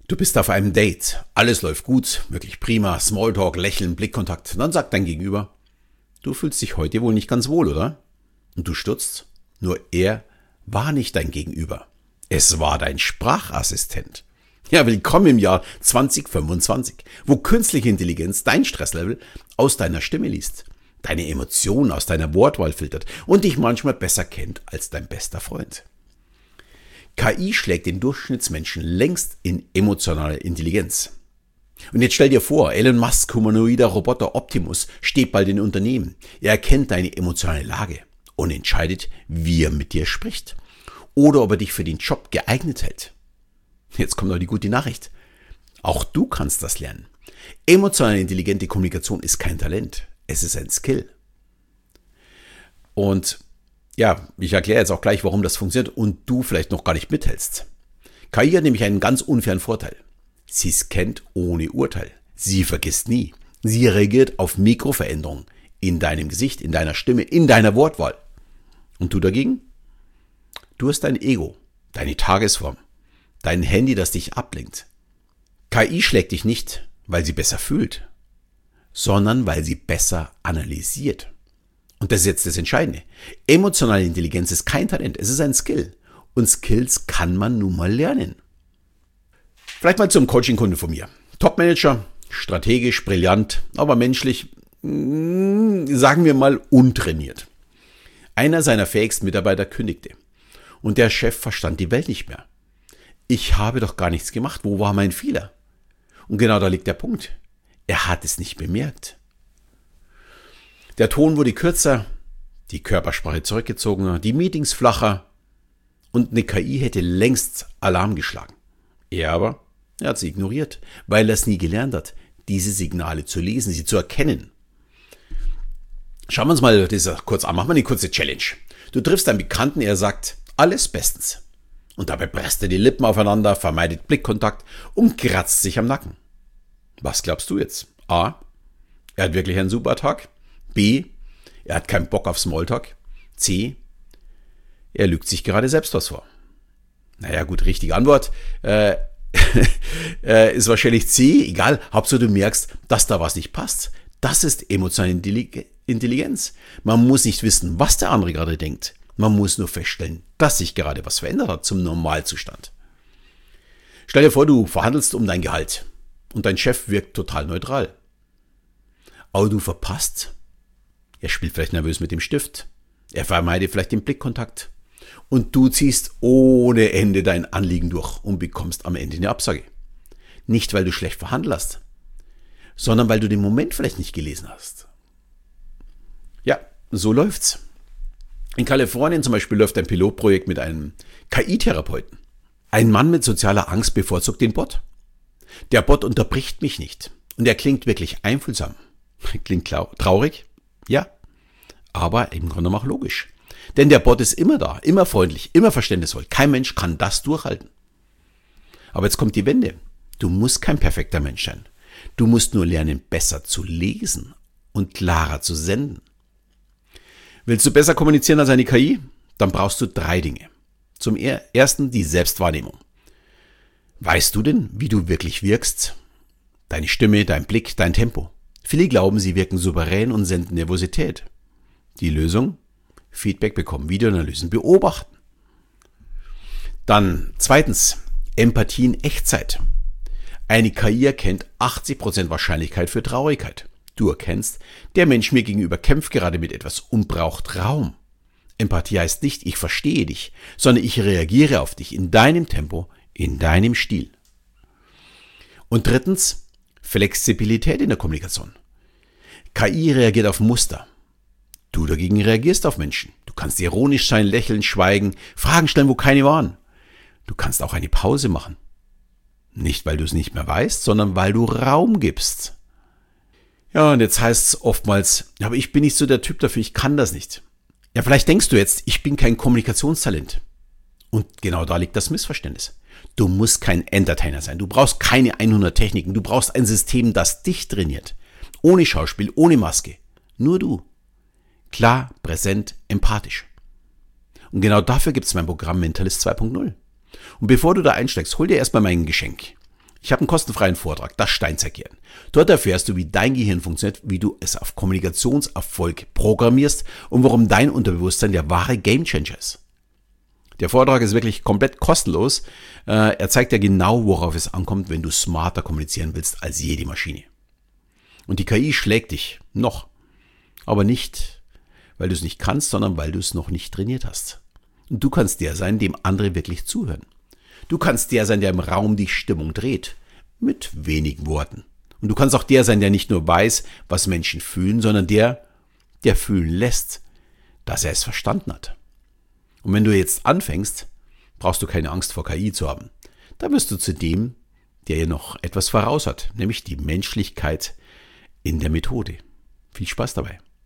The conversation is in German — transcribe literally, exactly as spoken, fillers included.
Du bist auf einem Date, alles läuft gut, wirklich prima, Smalltalk, Lächeln, Blickkontakt. Dann sagt dein Gegenüber, du fühlst dich heute wohl nicht ganz wohl, oder? Und du stutzt, nur er war nicht dein Gegenüber. Es war dein Sprachassistent. Ja, willkommen im Jahr zwanzig fünfundzwanzig, wo künstliche Intelligenz dein Stresslevel aus deiner Stimme liest, deine Emotionen aus deiner Wortwahl filtert und dich manchmal besser kennt als dein bester Freund. K I schlägt den Durchschnittsmenschen längst in emotionale Intelligenz. Und jetzt stell dir vor, Elon Musk, humanoider Roboter Optimus, steht bald in Unternehmen. Er erkennt deine emotionale Lage und entscheidet, wie er mit dir spricht oder ob er dich für den Job geeignet hält. Jetzt kommt noch die gute Nachricht. Auch du kannst das lernen. Emotionale intelligente Kommunikation ist kein Talent, es ist ein Skill. Und ja, ich erkläre jetzt auch gleich, warum das funktioniert und du vielleicht noch gar nicht mithältst. K I hat nämlich einen ganz unfairen Vorteil. Sie scannt ohne Urteil. Sie vergisst nie. Sie reagiert auf Mikroveränderungen in deinem Gesicht, in deiner Stimme, in deiner Wortwahl. Und du dagegen? Du hast dein Ego, deine Tagesform, dein Handy, das dich ablenkt. K I schlägt dich nicht, weil sie besser fühlt, sondern weil sie besser analysiert. Und das ist jetzt das Entscheidende. Emotionale Intelligenz ist kein Talent, es ist ein Skill. Und Skills kann man nun mal lernen. Vielleicht mal zum Coaching-Kunden von mir. Top-Manager, strategisch, brillant, aber menschlich, sagen wir mal, untrainiert. Einer seiner fähigsten Mitarbeiter kündigte. Und der Chef verstand die Welt nicht mehr. Ich habe doch gar nichts gemacht, wo war mein Fehler? Und genau da liegt der Punkt. Er hat es nicht bemerkt. Der Ton wurde kürzer, die Körpersprache zurückgezogener, die Meetings flacher und eine K I hätte längst Alarm geschlagen. Er aber, er hat sie ignoriert, weil er es nie gelernt hat, diese Signale zu lesen, sie zu erkennen. Schauen wir uns mal das kurz an, machen wir eine kurze Challenge. Du triffst einen Bekannten, er sagt, alles bestens. Und dabei presst er die Lippen aufeinander, vermeidet Blickkontakt und kratzt sich am Nacken. Was glaubst du jetzt? A, er hat wirklich einen super Tag. B, er hat keinen Bock auf Smalltalk. C, er lügt sich gerade selbst was vor. Naja gut, richtige Antwort äh, äh, ist wahrscheinlich C, egal. Hauptsache du merkst, dass da was nicht passt. Das ist emotionale Intelligenz. Man muss nicht wissen, was der andere gerade denkt. Man muss nur feststellen, dass sich gerade was verändert hat zum Normalzustand. Stell dir vor, du verhandelst um dein Gehalt und dein Chef wirkt total neutral. Aber du verpasst. Er spielt vielleicht nervös mit dem Stift. Er vermeidet vielleicht den Blickkontakt. Und du ziehst ohne Ende dein Anliegen durch und bekommst am Ende eine Absage. Nicht, weil du schlecht verhandelt hast, sondern weil du den Moment vielleicht nicht gelesen hast. Ja, so läuft's. In Kalifornien zum Beispiel läuft ein Pilotprojekt mit einem K I-Therapeuten. Ein Mann mit sozialer Angst bevorzugt den Bot. Der Bot unterbricht mich nicht. Und er klingt wirklich einfühlsam. Klingt traurig? Ja. Aber im Grunde auch logisch. Denn der Bot ist immer da, immer freundlich, immer verständnisvoll. Kein Mensch kann das durchhalten. Aber jetzt kommt die Wende. Du musst kein perfekter Mensch sein. Du musst nur lernen, besser zu lesen und klarer zu senden. Willst du besser kommunizieren als eine K I? Dann brauchst du drei Dinge. Zum ersten die Selbstwahrnehmung. Weißt du denn, wie du wirklich wirkst? Deine Stimme, dein Blick, dein Tempo. Viele glauben, sie wirken souverän und senden Nervosität. Die Lösung? Feedback bekommen, Videoanalysen, beobachten. Dann zweitens, Empathie in Echtzeit. Eine K I erkennt achtzig Prozent Wahrscheinlichkeit für Traurigkeit. Du erkennst, der Mensch mir gegenüber kämpft gerade mit etwas und braucht Raum. Empathie heißt nicht, ich verstehe dich, sondern ich reagiere auf dich in deinem Tempo, in deinem Stil. Und drittens, Flexibilität in der Kommunikation. K I reagiert auf Muster. Du dagegen reagierst auf Menschen. Du kannst ironisch sein, lächeln, schweigen, Fragen stellen, wo keine waren. Du kannst auch eine Pause machen. Nicht, weil du es nicht mehr weißt, sondern weil du Raum gibst. Ja, und jetzt heißt es oftmals, aber ich bin nicht so der Typ dafür, ich kann das nicht. Ja, vielleicht denkst du jetzt, ich bin kein Kommunikationstalent. Und genau da liegt das Missverständnis. Du musst kein Entertainer sein. Du brauchst keine hundert Techniken. Du brauchst ein System, das dich trainiert. Ohne Schauspiel, ohne Maske. Nur du. Klar, präsent, empathisch. Und genau dafür gibt es mein Programm Mentalist zwei Punkt null. Und bevor du da einsteigst, hol dir erstmal mein Geschenk. Ich habe einen kostenfreien Vortrag, das Steinzeitgehirn. Dort erfährst du, wie dein Gehirn funktioniert, wie du es auf Kommunikationserfolg programmierst und warum dein Unterbewusstsein der wahre Gamechanger ist. Der Vortrag ist wirklich komplett kostenlos. Er zeigt dir genau, worauf es ankommt, wenn du smarter kommunizieren willst als jede Maschine. Und die K I schlägt dich noch, aber nicht, weil du es nicht kannst, sondern weil du es noch nicht trainiert hast. Und du kannst der sein, dem andere wirklich zuhören. Du kannst der sein, der im Raum die Stimmung dreht, mit wenigen Worten. Und du kannst auch der sein, der nicht nur weiß, was Menschen fühlen, sondern der, der fühlen lässt, dass er es verstanden hat. Und wenn du jetzt anfängst, brauchst du keine Angst vor K I zu haben. Da wirst du zu dem, der ihr noch etwas voraus hat, nämlich die Menschlichkeit in der Methode. Viel Spaß dabei.